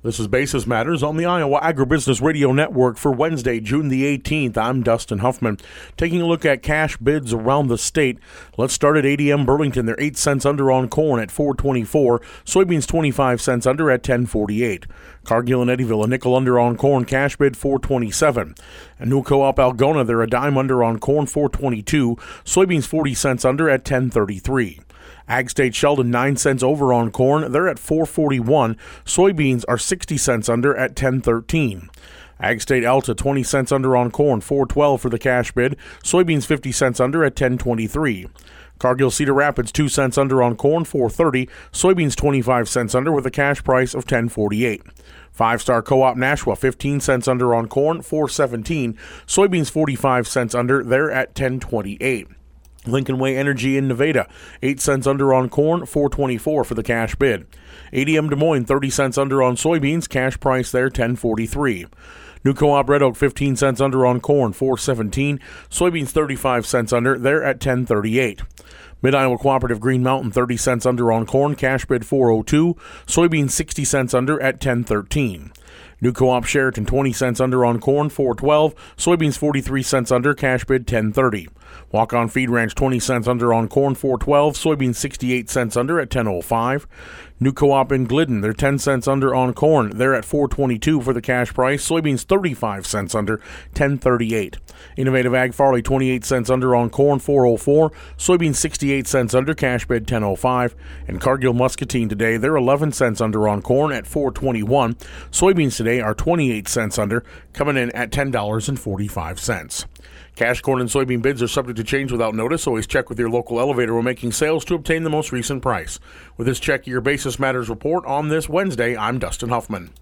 This is Basis Matters on the Iowa Agribusiness Radio Network for Wednesday, June the 18th. I'm Dustin Huffman. Taking a look at cash bids around the state. Let's start at ADM Burlington. They're 8 cents under on corn at $4.24. Soybeans 25 cents under at $10.48. Cargill and Eddyville, a nickel under on corn, cash bid $4.27. And New Co-op Algona, they're a dime under on corn, $4.22. Soybeans 40 cents under at $10.33. Ag State Sheldon, 9 cents over on corn. They're at $4.41. Soybeans are 60 cents under at $10.13. Ag State Alta, 20 cents under on corn, $4.12 for the cash bid. Soybeans 50 cents under at $10.23. Cargill Cedar Rapids, 2 cents under on corn, $4.30. Soybeans 25 cents under with a cash price of $10.48. Five Star Co-op Nashua, 15 cents under on corn, $4.17. Soybeans 45 cents under, they're at $10.28. Lincoln Way Energy in Nevada, 8 cents under on corn, $4.24 for the cash bid. ADM Des Moines, 30 cents under on soybeans, cash price there $10.43. New Co-op Red Oak, 15 cents under on corn, $4.17. Soybeans 35 cents under, they're at $10.38. Mid-Iowa Cooperative Green Mountain, 30 cents under on corn, cash bid $4.02. Soybeans 60 cents under at $10.13. New Co-op Sheraton, 20 cents under on corn, $4.12. Soybeans 43 cents under, cash bid $10.30. Walk-On Feed Ranch, 20 cents under on corn, $4.12. Soybeans 68 cents under at $10.05. New Co-op in Glidden, they're 10 cents under on corn. They're at $4.22 for the cash price. Soybeans 35 cents under, $10.38. Innovative Ag Farley, 28 cents under on corn, $4.04. Soybeans 68 cents under, cash bid $10.05. And Cargill Muscatine today, they're 11 cents under on corn at $4.21. Soybeans today are 28 cents under, coming in at $10.45. Cash corn and soybean bids are subject to change without notice. Always check with your local elevator when making sales to obtain the most recent price. With this Check Your Basis Matters report on this Wednesday, I'm Dustin Huffman.